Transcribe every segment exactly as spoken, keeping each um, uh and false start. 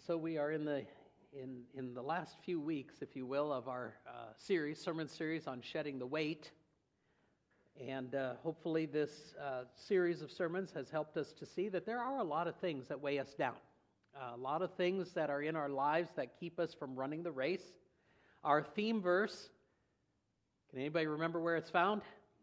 So we are in the in in the last few weeks, if you will, of our uh, series, sermon series on shedding the weight. And uh, hopefully this uh, series of sermons has helped us to see that there are a lot of things that weigh us down. Uh, a lot of things that are in our lives that keep us from running the race. Our theme verse, can anybody remember where it's found?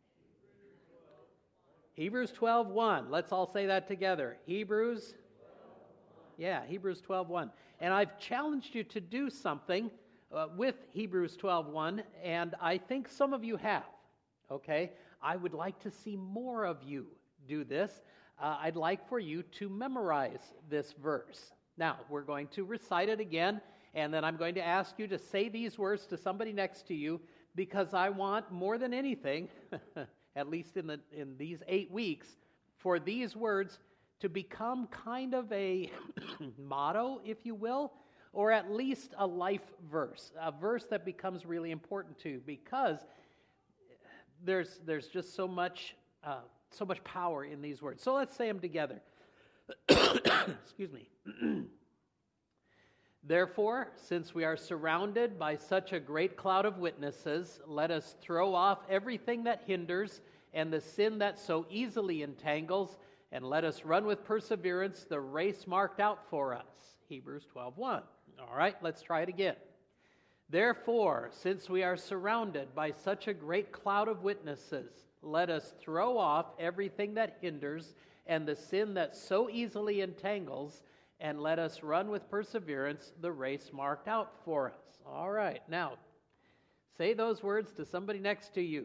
Hebrews twelve one. Let's all say that together. Hebrews Yeah, Hebrews twelve one. And I've challenged you to do something uh, with Hebrews twelve one, and I think some of you have, okay? I would like to see more of you do this. Uh, I'd like for you to memorize this verse. Now, we're going to recite it again, and then I'm going to ask you to say these words to somebody next to you, because I want more than anything, at least in the in these eight weeks, for these words to become kind of a motto, if you will, or at least a life verse, a verse that becomes really important to you, because there's there's just so much uh, so much power in these words. So let's say them together. Excuse me. Therefore, since we are surrounded by such a great cloud of witnesses, let us throw off everything that hinders and the sin that so easily entangles, and let us run with perseverance the race marked out for us. Hebrews twelve one. All right, let's try it again. Therefore, since we are surrounded by such a great cloud of witnesses, let us throw off everything that hinders and the sin that so easily entangles, and let us run with perseverance the race marked out for us. All right, now, say those words to somebody next to you.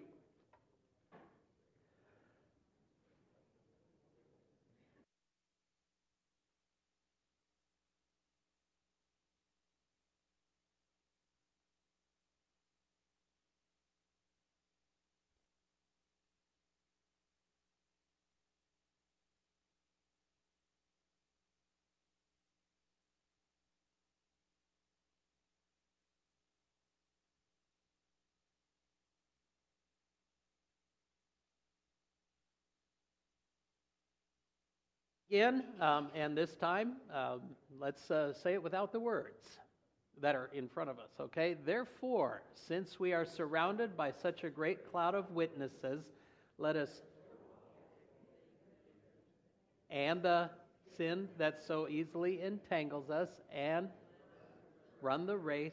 Again, um, and this time, um, let's uh, say it without the words that are in front of us, okay? Therefore, since we are surrounded by such a great cloud of witnesses, let us, and the sin that so easily entangles us, and run the race.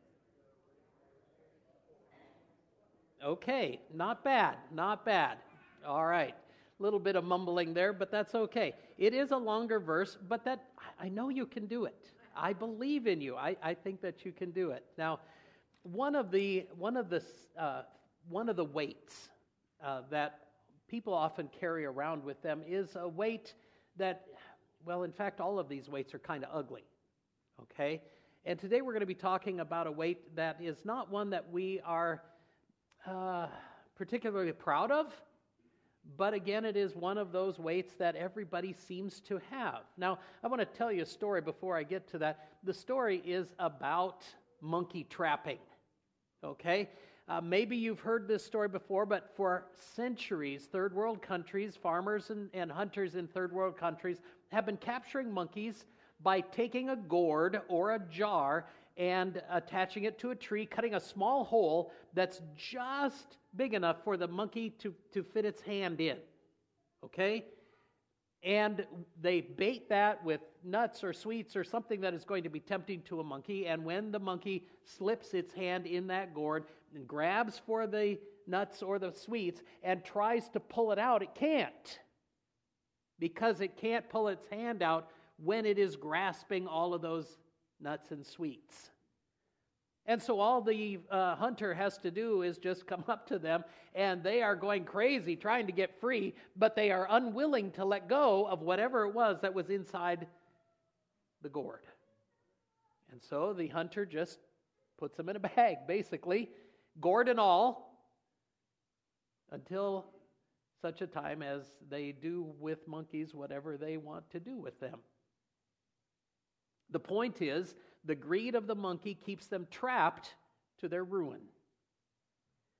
Okay, not bad, not bad. All right. Little bit of mumbling there, but that's okay. It is a longer verse, but that I know you can do it. I believe in you. I, I think that you can do it. Now, one of the one of the uh, one of the weights uh, that people often carry around with them is a weight that, well, in fact, all of these weights are kind of ugly. Okay, and today we're going to be talking about a weight that is not one that we are uh, particularly proud of. But again, it is one of those weights that everybody seems to have. Now, I want to tell you a story before I get to that. The story is about monkey trapping, okay? Uh, maybe you've heard this story before, but for centuries, third world countries, farmers and, and hunters in third world countries have been capturing monkeys by taking a gourd or a jar and attaching it to a tree, cutting a small hole that's just big enough for the monkey to, to fit its hand in, okay? And they bait that with nuts or sweets or something that is going to be tempting to a monkey, and when the monkey slips its hand in that gourd and grabs for the nuts or the sweets and tries to pull it out, it can't, because it can't pull its hand out when it is grasping all of those nuts and sweets. And so all the uh, hunter has to do is just come up to them, and they are going crazy trying to get free, but they are unwilling to let go of whatever it was that was inside the gourd. And so the hunter just puts them in a bag, basically, gourd and all, until such a time as they do with monkeys whatever they want to do with them. The point is, the greed of the monkey keeps them trapped to their ruin.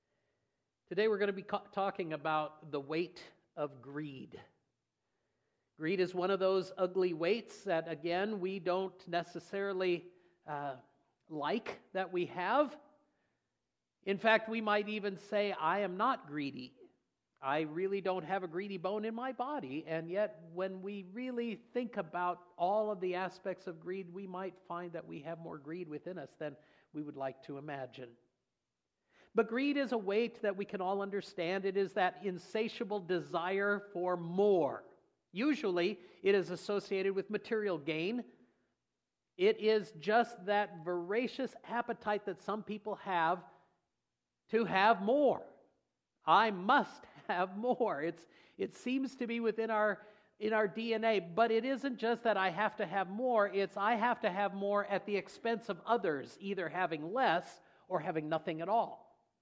Today we're going to be ca- talking about the weight of greed. Greed is one of those ugly weights that, again, we don't necessarily uh, like that we have. In fact, we might even say, I am not greedy. I really don't have a greedy bone in my body. And yet, when we really think about all of the aspects of greed, we might find that we have more greed within us than we would like to imagine. But greed is a weight that we can all understand. It is that insatiable desire for more. Usually, it is associated with material gain. It is just that voracious appetite that some people have to have more. I must have more. It's, it seems to be within our, in our D N A, but it isn't just that I have to have more. It's I have to have more at the expense of others, either having less or having nothing at all.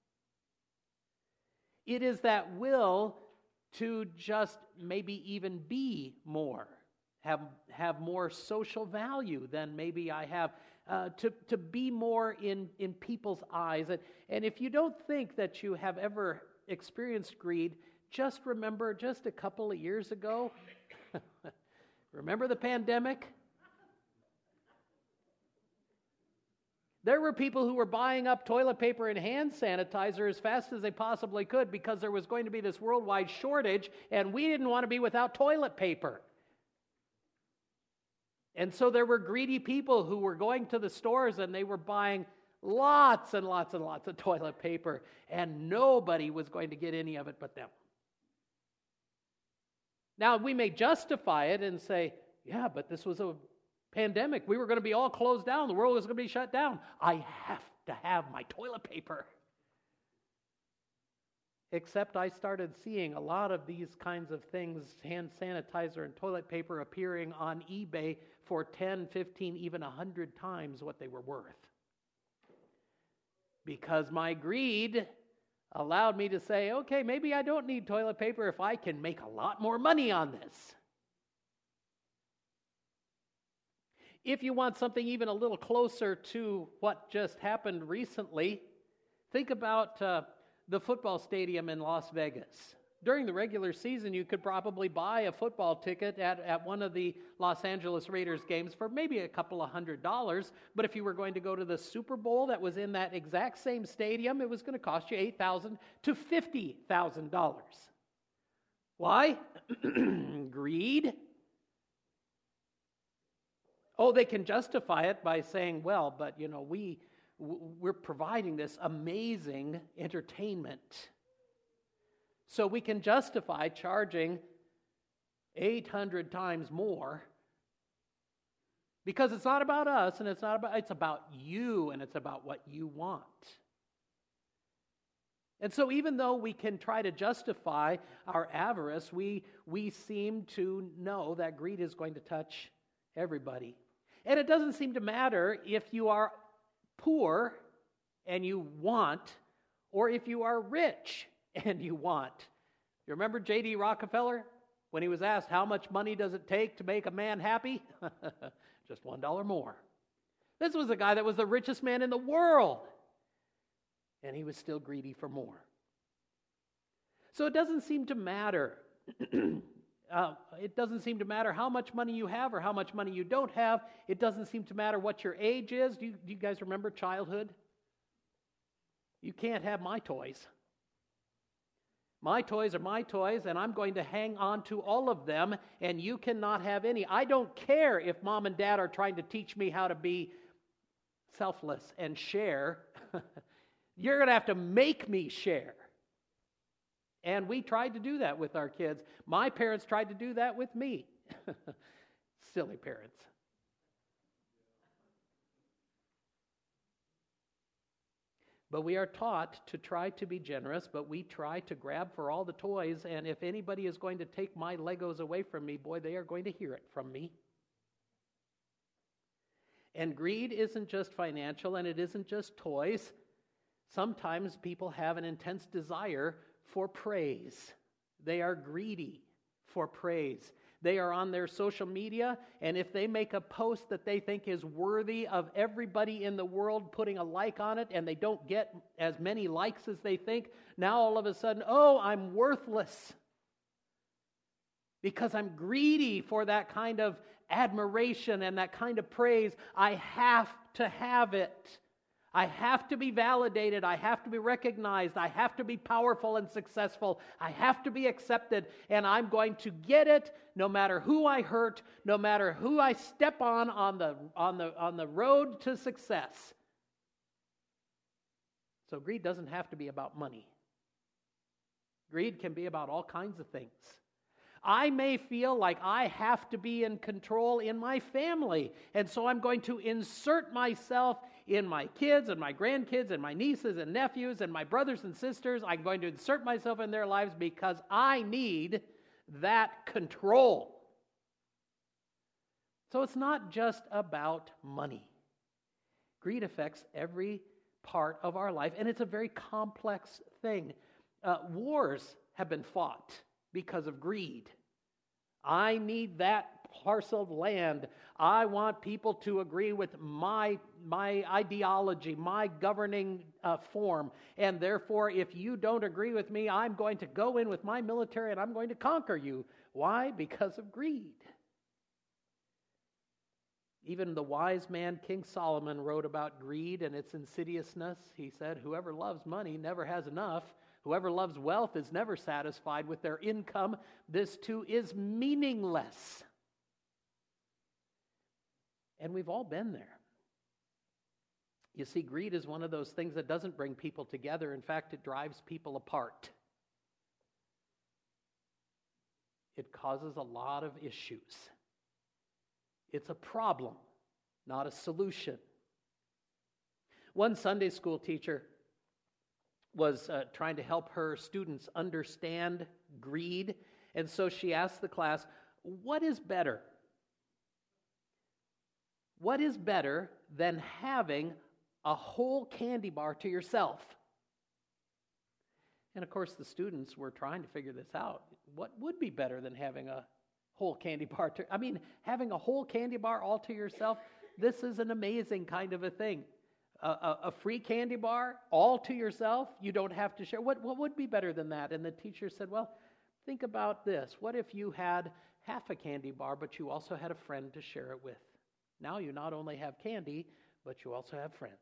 It is that will to just maybe even be more, have, have more social value than maybe I have, uh, to, to be more in, in people's eyes. And, and if you don't think that you have ever experienced greed, just remember just a couple of years ago, remember the pandemic? There were people who were buying up toilet paper and hand sanitizer as fast as they possibly could because there was going to be this worldwide shortage, and we didn't want to be without toilet paper. And so there were greedy people who were going to the stores and they were buying lots and lots and lots of toilet paper, and nobody was going to get any of it but them. Now, we may justify it and say, yeah, but this was a pandemic. We were going to be all closed down. The world was going to be shut down. I have to have my toilet paper. Except I started seeing a lot of these kinds of things, hand sanitizer and toilet paper, appearing on eBay for ten, fifteen, even one hundred times what they were worth. Because my greed allowed me to say, okay, maybe I don't need toilet paper if I can make a lot more money on this. If you want something even a little closer to what just happened recently, think about uh, the football stadium in Las Vegas. During the regular season, you could probably buy a football ticket at, at one of the Los Angeles Raiders games for maybe a couple of hundred dollars. But if you were going to go to the Super Bowl that was in that exact same stadium, it was going to cost you eight thousand dollars to fifty thousand dollars. Why? Greed. Oh, they can justify it by saying, well, but, you know, we, we're providing this amazing entertainment. So we can justify charging eight hundred times more because it's not about us and it's not about, it's about you and it's about what you want. And so even though we can try to justify our avarice, we, we seem to know that greed is going to touch everybody. And it doesn't seem to matter if you are poor and you want, or if you are rich and you want. You remember J D Rockefeller when he was asked, how much money does it take to make a man happy? Just one dollar more. This was a guy that was the richest man in the world, and he was still greedy for more. So it doesn't seem to matter. Uh, it doesn't seem to matter how much money you have or how much money you don't have. It doesn't seem to matter what your age is. Do you, do you guys remember childhood? You can't have my toys. My toys are my toys, and I'm going to hang on to all of them, and you cannot have any. I don't care if mom and dad are trying to teach me how to be selfless and share. You're going to have to make me share. And we tried to do that with our kids. My parents tried to do that with me. Silly parents. But we are taught to try to be generous, but we try to grab for all the toys, and if anybody is going to take my Legos away from me, boy, they are going to hear it from me. And greed isn't just financial, and it isn't just toys. Sometimes people have an intense desire for praise. They are greedy for praise. They are on their social media, and if they make a post that they think is worthy of everybody in the world putting a like on it, and they don't get as many likes as they think, now all of a sudden, oh, I'm worthless. because I'm greedy for that kind of admiration and that kind of praise. I have to have it. I have to be validated. I have to be recognized. I have to be powerful and successful. I have to be accepted. And I'm going to get it no matter who I hurt, no matter who I step on on the, on the, on the road to success. So greed doesn't have to be about money. Greed can be about all kinds of things. I may feel like I have to be in control in my family, and so I'm going to insert myself in my kids and my grandkids and my nieces and nephews and my brothers and sisters. I'm going to insert myself in their lives because I need that control. So it's not just about money. Greed affects every part of our life, and it's a very complex thing. Uh, wars have been fought because of greed. I need that parcel of land. I want people to agree with my, my ideology, my governing uh, form. And therefore, if you don't agree with me, I'm going to go in with my military and I'm going to conquer you. Why? Because of greed. Even the wise man, King Solomon, wrote about greed and its insidiousness. He said, whoever loves money never has enough. Whoever loves wealth is never satisfied with their income. This too is meaningless. And we've all been there. You see, greed is one of those things that doesn't bring people together. In fact, it drives people apart. It causes a lot of issues. It's a problem, not a solution. One Sunday school teacher was uh, trying to help her students understand greed. And so she asked the class, what is better? What is better than having a whole candy bar to yourself? And of course, the students were trying to figure this out. What would be better than having a whole candy bar? To, I mean, having a whole candy bar all to yourself, this is an amazing kind of a thing. A, a, a free candy bar all to yourself, you don't have to share. What, what would be better than that? And the teacher said, well, think about this. What if you had half a candy bar, but you also had a friend to share it with? Now you not only have candy, but you also have friends.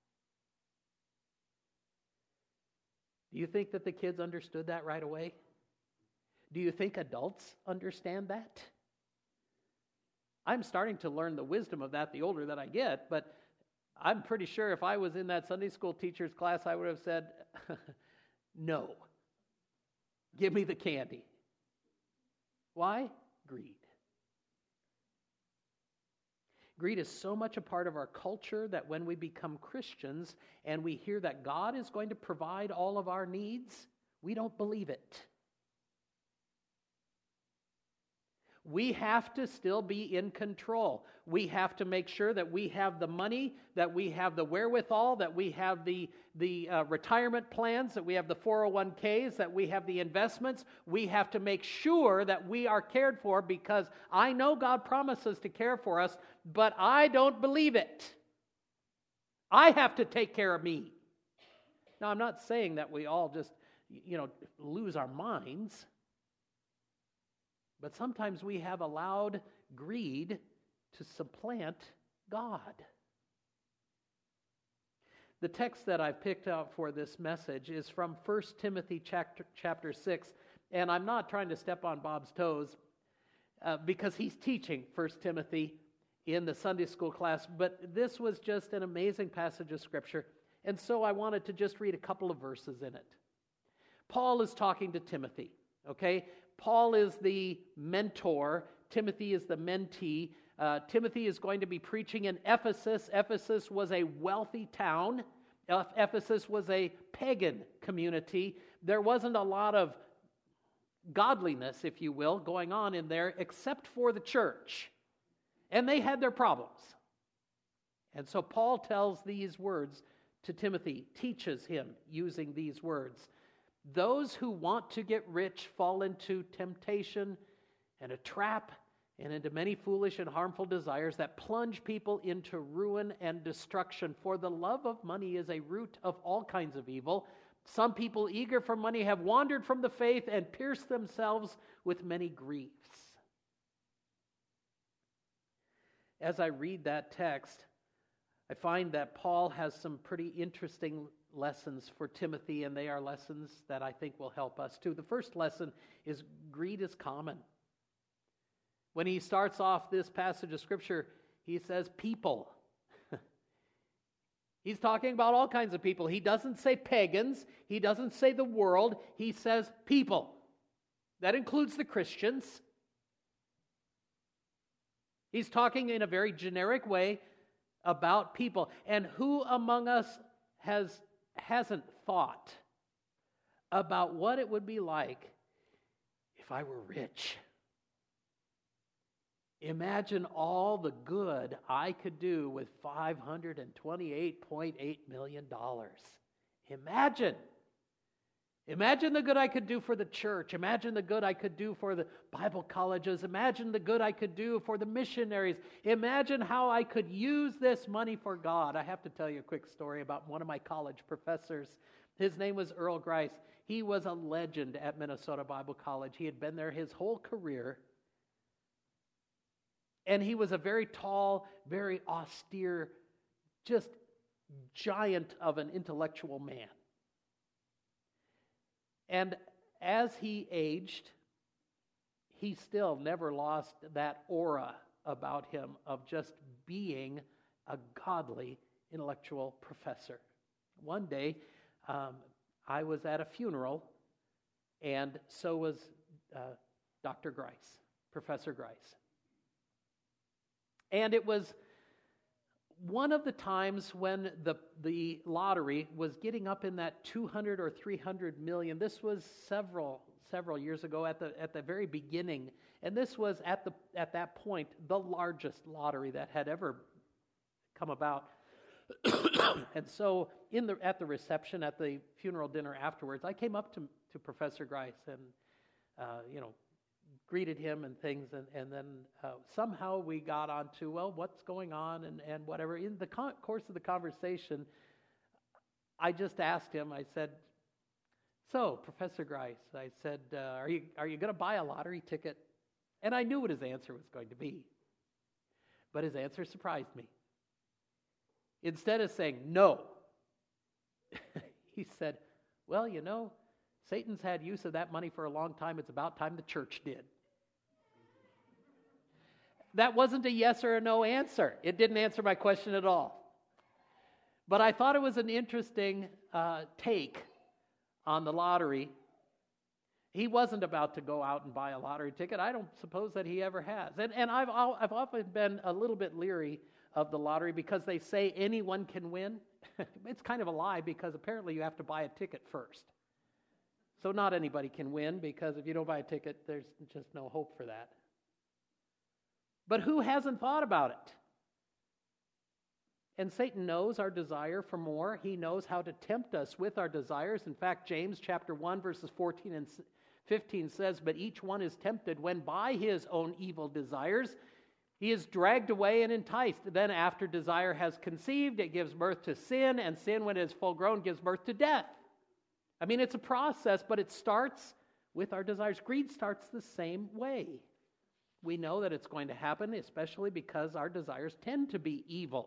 Do you think that the kids understood that right away? Do you think adults understand that? I'm starting to learn the wisdom of that the older that I get, but I'm pretty sure if I was in that Sunday school teacher's class, I would have said, no, give me the candy. Why? Greed. Greed is so much a part of our culture that when we become Christians and we hear that God is going to provide all of our needs, we don't believe it. We have to still be in control. We have to make sure that we have the money, that we have the wherewithal, that we have the, the uh, retirement plans, that we have the four oh one k's, that we have the investments. We have to make sure that we are cared for, because I know God promises to care for us, but I don't believe it. I have to take care of me. Now, I'm not saying that we all just, you know, lose our minds. But sometimes we have allowed greed to supplant God. The text that I've picked out for this message is from First Timothy chapter, chapter six. And I'm not trying to step on Bob's toes uh, because he's teaching First Timothy in the Sunday school class. But this was just an amazing passage of Scripture. And so I wanted to just read a couple of verses in it. Paul is talking to Timothy, okay? Paul is the mentor. Timothy is the mentee. Uh, Timothy is going to be preaching in Ephesus. Ephesus was a wealthy town. Ephesus was a pagan community. There wasn't a lot of godliness, if you will, going on in there except for the church. And they had their problems. And so Paul tells these words to Timothy, teaches him using these words. Those who want to get rich fall into temptation and a trap and into many foolish and harmful desires that plunge people into ruin and destruction. For the love of money is a root of all kinds of evil, Some people eager for money have wandered from the faith and pierced themselves with many griefs. As I read that text, I find that Paul has some pretty interesting lessons for Timothy, and they are lessons that I think will help us too. The first lesson is greed is common. When he starts off this passage of Scripture, he says people. He's talking about all kinds of people. He doesn't say pagans. He doesn't say the world. He says people. That includes the Christians. He's talking in a very generic way about people. And who among us has, hasn't thought about what it would be like if I were rich? Imagine all the good I could do with five hundred twenty-eight point eight million dollars. Imagine. Imagine the good I could do for the church. Imagine the good I could do for the Bible colleges. Imagine the good I could do for the missionaries. Imagine how I could use this money for God. I have to tell you a quick story about one of my college professors. His name was Earl Grice. He was a legend at Minnesota Bible College. He had been there his whole career. And he was a very tall, very austere, just giant of an intellectual man. And as he aged, he still never lost that aura about him of just being a godly intellectual professor. One day, um, I was at a funeral, and so was uh, Doctor Grice, Professor Grice. And it was one of the times when the, the lottery was getting up in that two hundred or three hundred million. This was several several years ago at the at the very beginning, and this was at the at that point the largest lottery that had ever come about. And so in the at the reception, at the funeral dinner afterwards, I came up to to Professor Grice and uh, you know. greeted him and things, and, and then uh, somehow we got on to, well, what's going on and, and whatever. In the con- course of the conversation, I just asked him, I said, so, Professor Grice, I said, uh, are you are you going to buy a lottery ticket? And I knew what his answer was going to be. But his answer surprised me. Instead of saying no, he said, well, you know, Satan's had use of that money for a long time. It's about time the church did. That wasn't a yes or a no answer. It didn't answer my question at all. But I thought it was an interesting uh, take on the lottery. He wasn't about to go out and buy a lottery ticket. I don't suppose that he ever has. And, and I've, I've often been a little bit leery of the lottery because they say anyone can win. It's kind of a lie because apparently you have to buy a ticket first. So not anybody can win, because if you don't buy a ticket, there's just no hope for that. But who hasn't thought about it? And Satan knows our desire for more. He knows how to tempt us with our desires. In fact, James chapter one, verses fourteen and fifteen says, but each one is tempted when by his own evil desires he is dragged away and enticed. Then after desire has conceived, it gives birth to sin, and sin, when it is full grown, gives birth to death. I mean, it's a process, but it starts with our desires. Greed starts the same way. We know that it's going to happen, especially because our desires tend to be evil.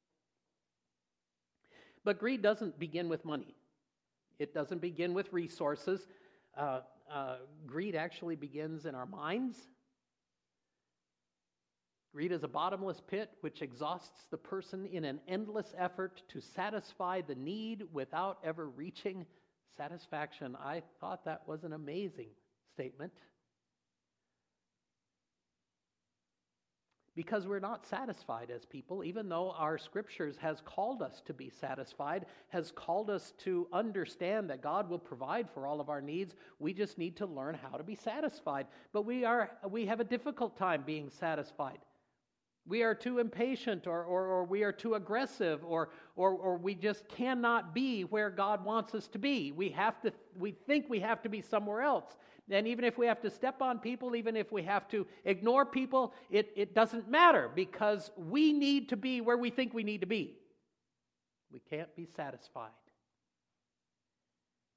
But greed doesn't begin with money. It doesn't begin with resources. Uh, uh, greed actually begins in our minds. Greed is a bottomless pit which exhausts the person in an endless effort to satisfy the need without ever reaching satisfaction. I thought that was an amazing statement. Because we're not satisfied as people, even though our scriptures has called us to be satisfied, has called us to understand that God will provide for all of our needs. We just need to learn how to be satisfied. But we are we have a difficult time being satisfied. We are too impatient, or, or, or we are too aggressive, or, or, or we just cannot be where God wants us to be. We have to. We think we have to be somewhere else. And even if we have to step on people, even if we have to ignore people, it, it doesn't matter, because we need to be where we think we need to be. We can't be satisfied.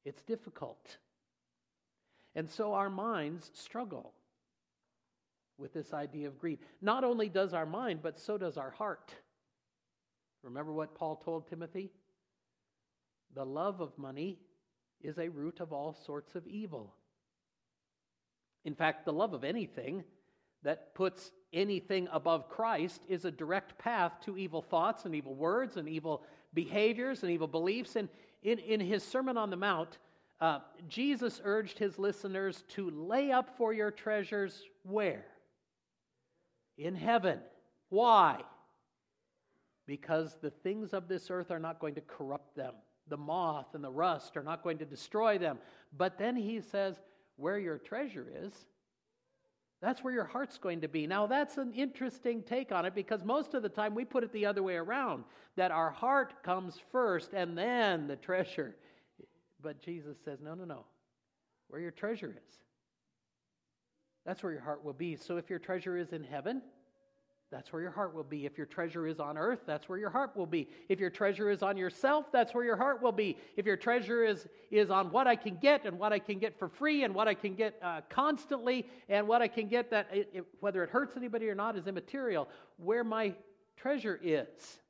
It's difficult. And so our minds struggle with this idea of greed. Not only does our mind, but so does our heart. Remember what Paul told Timothy? The love of money is a root of all sorts of evil. In fact, the love of anything that puts anything above Christ is a direct path to evil thoughts and evil words and evil behaviors and evil beliefs. And in, in his Sermon on the Mount, uh, Jesus urged his listeners to lay up for your treasures where? In heaven. Why? Because the things of this earth are not going to corrupt them. The moth and the rust are not going to destroy them. But then he says, where your treasure is, that's where your heart's going to be. Now, that's an interesting take on it, because most of the time we put it the other way around, that our heart comes first and then the treasure. But Jesus says, no, no, no. Where your treasure is, that's where your heart will be. So if your treasure is in heaven, that's where your heart will be. If your treasure is on earth, that's where your heart will be. If your treasure is on yourself, that's where your heart will be. If your treasure is, is on what I can get and what I can get for free and what I can get uh, constantly and what I can get that, it, it, whether it hurts anybody or not, is immaterial. Where my treasure is,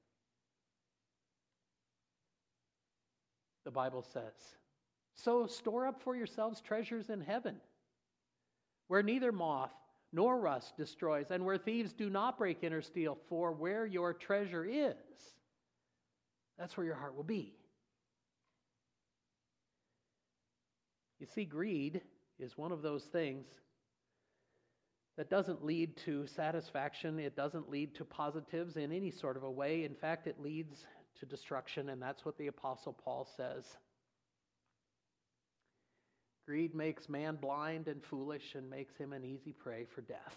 the Bible says. So store up for yourselves treasures in heaven, where neither moth nor rust destroys, and where thieves do not break in or steal. For where your treasure is, that's where your heart will be. You see, greed is one of those things that doesn't lead to satisfaction. It doesn't lead to positives in any sort of a way. In fact, it leads to destruction, and that's what the Apostle Paul says. Greed makes man blind and foolish and makes him an easy prey for death.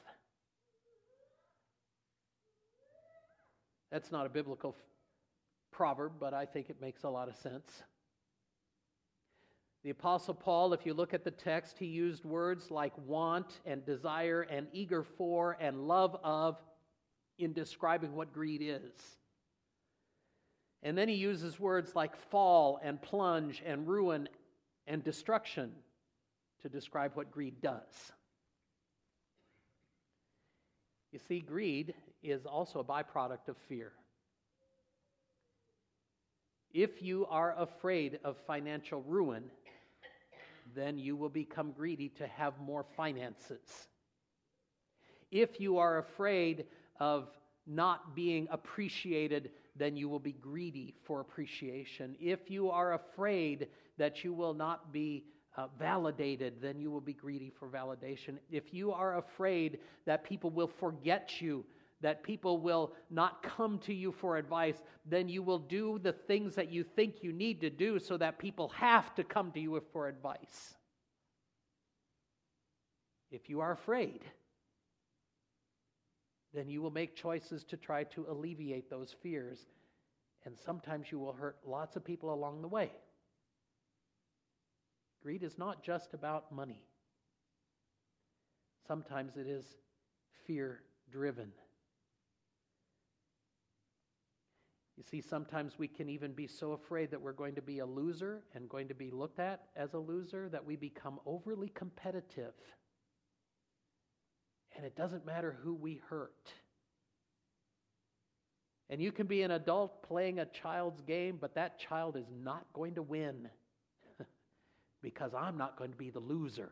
That's not a biblical f- proverb, but I think it makes a lot of sense. The Apostle Paul, if you look at the text, he used words like want and desire and eager for and love of in describing what greed is. And then he uses words like fall and plunge and ruin and destruction to describe what greed does. You see, greed is also a byproduct of fear. If you are afraid of financial ruin, then you will become greedy to have more finances. If you are afraid of not being appreciated, then you will be greedy for appreciation. If you are afraid that you will not be Uh, validated, then you will be greedy for validation. If you are afraid that people will forget you, that people will not come to you for advice, then you will do the things that you think you need to do so that people have to come to you for advice. If you are afraid, then you will make choices to try to alleviate those fears, and sometimes you will hurt lots of people along the way. Greed is not just about money. Sometimes it is fear-driven. You see, sometimes we can even be so afraid that we're going to be a loser and going to be looked at as a loser that we become overly competitive. And it doesn't matter who we hurt. And you can be an adult playing a child's game, but that child is not going to win. Because I'm not going to be the loser.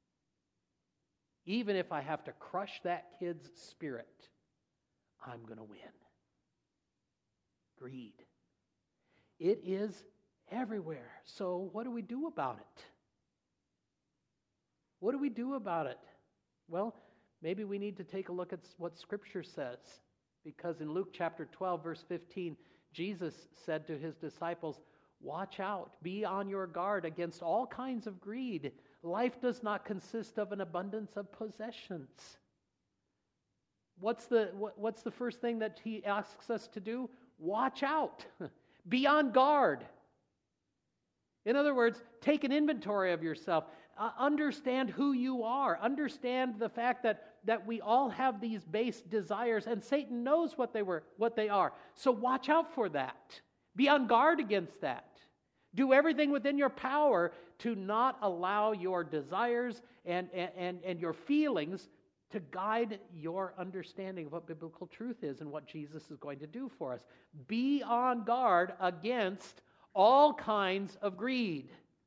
Even if I have to crush that kid's spirit, I'm going to win. Greed. It is everywhere. So what do we do about it? What do we do about it? Well, maybe we need to take a look at what Scripture says. Because in Luke chapter twelve, verse fifteen, Jesus said to his disciples, watch out, be on your guard against all kinds of greed. Life does not consist of an abundance of possessions. What's the, what, what's the first thing that he asks us to do? Watch out. Be on guard. In other words, take an inventory of yourself. Uh, understand who you are. Understand the fact that, that we all have these base desires, and Satan knows what they were, what they are. So watch out for that. Be on guard against that. Do everything within your power to not allow your desires and, and, and your feelings to guide your understanding of what biblical truth is and what Jesus is going to do for us. Be on guard against all kinds of greed.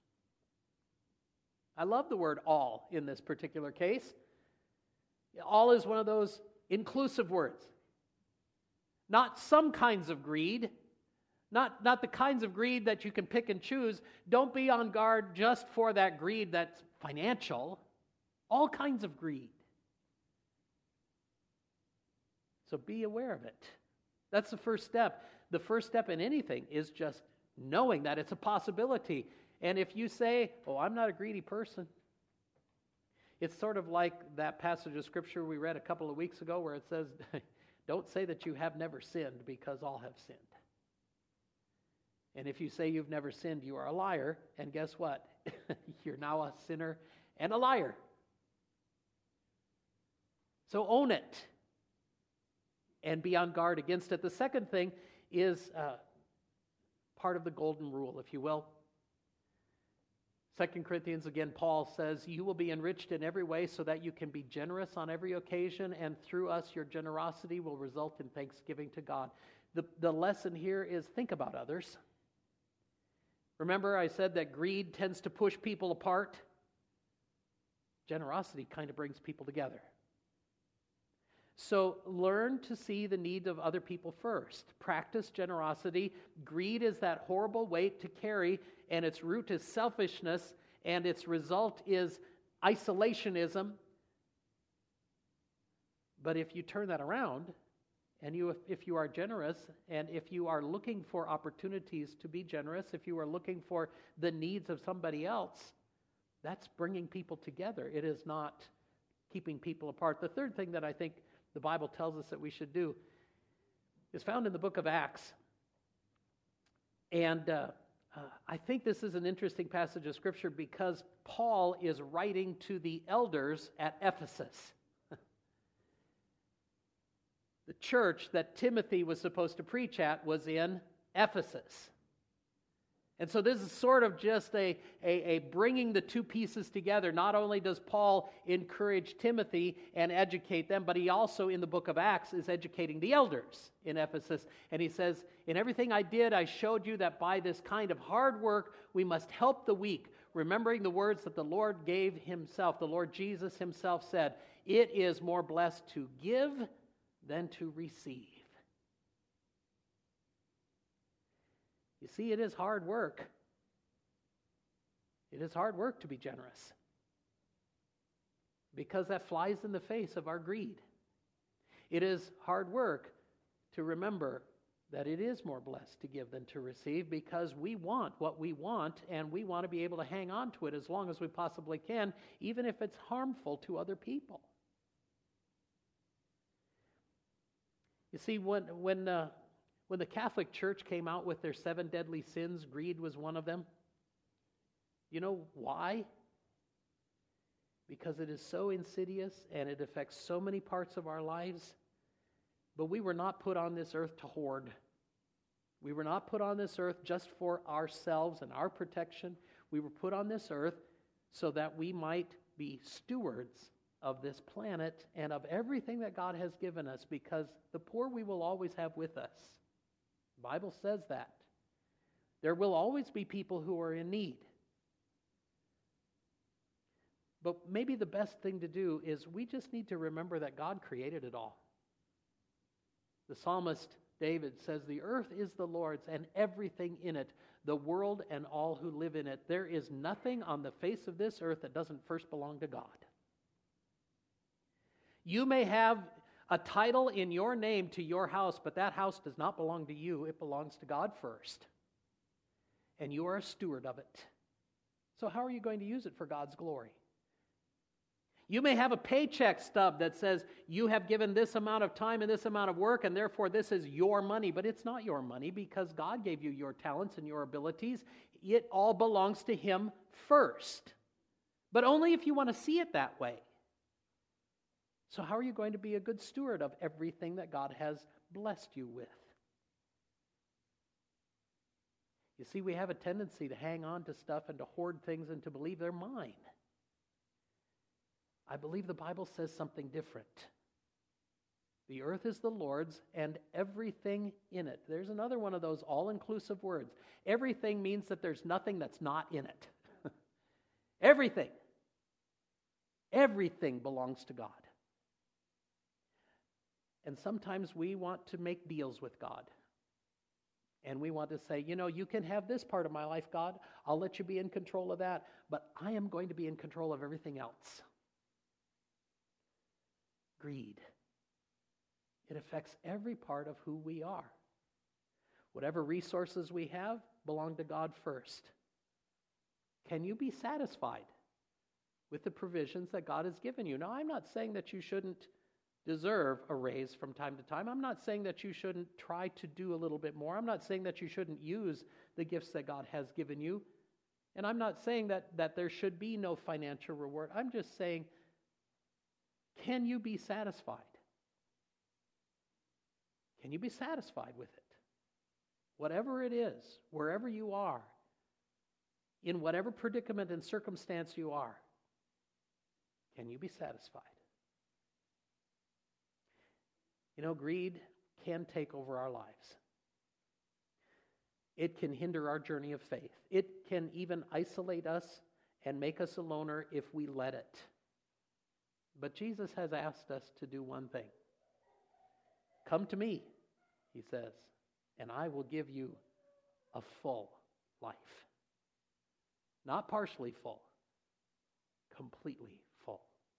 I love the word all in this particular case. All is one of those inclusive words. Not some kinds of greed, not, not the kinds of greed that you can pick and choose. Don't be on guard just for that greed that's financial. All kinds of greed. So be aware of it. That's the first step. The first step in anything is just knowing that it's a possibility. And if you say, oh, I'm not a greedy person, it's sort of like that passage of Scripture we read a couple of weeks ago where it says, don't say that you have never sinned because all have sinned. And if you say you've never sinned, you are a liar. And guess what? You're now a sinner and a liar. So own it and be on guard against it. The second thing is uh, part of the golden rule, if you will. Second Corinthians, again, Paul says, you will be enriched in every way so that you can be generous on every occasion, and through us your generosity will result in thanksgiving to God. The, the lesson here is think about others. Remember I said that greed tends to push people apart? Generosity kind of brings people together. So learn to see the need of other people first. Practice generosity. Greed is that horrible weight to carry, and its root is selfishness, and its result is isolationism. But if you turn that around, and you, if you are generous, and if you are looking for opportunities to be generous, if you are looking for the needs of somebody else, that's bringing people together. It is not keeping people apart. The third thing that I think the Bible tells us that we should do is found in the book of Acts. And uh, uh, I think this is an interesting passage of Scripture because Paul is writing to the elders at Ephesus. The church that Timothy was supposed to preach at was in Ephesus. And so this is sort of just a, a, a bringing the two pieces together. Not only does Paul encourage Timothy and educate them, but he also, in the book of Acts, is educating the elders in Ephesus. And he says, in everything I did, I showed you that by this kind of hard work, we must help the weak, remembering the words that the Lord gave himself. The Lord Jesus himself said, it is more blessed to give than to receive. You see, it is hard work. It is hard work to be generous because that flies in the face of our greed. It is hard work to remember that it is more blessed to give than to receive because we want what we want and we want to be able to hang on to it as long as we possibly can, even if it's harmful to other people. You see, when when uh, when the Catholic Church came out with their seven deadly sins, greed was one of them. You know why? Because it is so insidious and it affects so many parts of our lives. But we were not put on this earth to hoard. We were not put on this earth just for ourselves and our protection. We were put on this earth so that we might be stewards of this planet and of everything that God has given us, because the poor we will always have with us. The Bible says that. There will always be people who are in need. But maybe the best thing to do is we just need to remember that God created it all. The psalmist David says, the earth is the Lord's and everything in it, the world and all who live in it. There is nothing on the face of this earth that doesn't first belong to God. You may have a title in your name to your house, but that house does not belong to you. It belongs to God first. And you are a steward of it. So how are you going to use it for God's glory? You may have a paycheck stub that says you have given this amount of time and this amount of work, and therefore this is your money, but it's not your money because God gave you your talents and your abilities. It all belongs to Him first, but only if you want to see it that way. So how are you going to be a good steward of everything that God has blessed you with? You see, we have a tendency to hang on to stuff and to hoard things and to believe they're mine. I believe the Bible says something different. The earth is the Lord's and everything in it. There's another one of those all-inclusive words. Everything means that there's nothing that's not in it. Everything. Everything belongs to God. And sometimes we want to make deals with God. And we want to say, you know, you can have this part of my life, God. I'll let you be in control of that. But I am going to be in control of everything else. Greed. It affects every part of who we are. Whatever resources we have belong to God first. Can you be satisfied with the provisions that God has given you? Now, I'm not saying that you shouldn't deserve a raise from time to time. I'm not saying that you shouldn't try to do a little bit more. I'm not saying that you shouldn't use the gifts that God has given you. And I'm not saying that, that there should be no financial reward. I'm just saying, can you be satisfied? Can you be satisfied with it? Whatever it is, wherever you are, in whatever predicament and circumstance you are, can you be satisfied? You know, greed can take over our lives. It can hinder our journey of faith. It can even isolate us and make us a loner if we let it. But Jesus has asked us to do one thing. Come to me, he says, and I will give you a full life. Not partially full, completely full.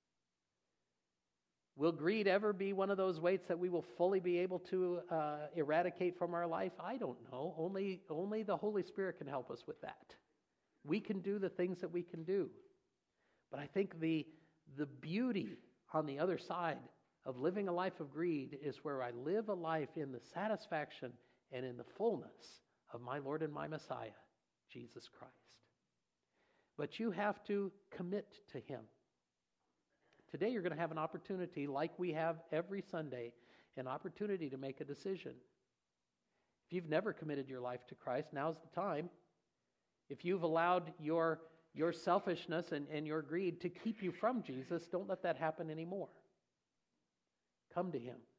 Will greed ever be one of those weights that we will fully be able to uh, eradicate from our life? I don't know. Only, only the Holy Spirit can help us with that. We can do the things that we can do. But I think the, the beauty on the other side of living a life of greed is where I live a life in the satisfaction and in the fullness of my Lord and my Messiah, Jesus Christ. But you have to commit to him. Today you're going to have an opportunity, like we have every Sunday, an opportunity to make a decision. If you've never committed your life to Christ, now's the time. If you've allowed your, your selfishness and, and your greed to keep you from Jesus, don't let that happen anymore. Come to him.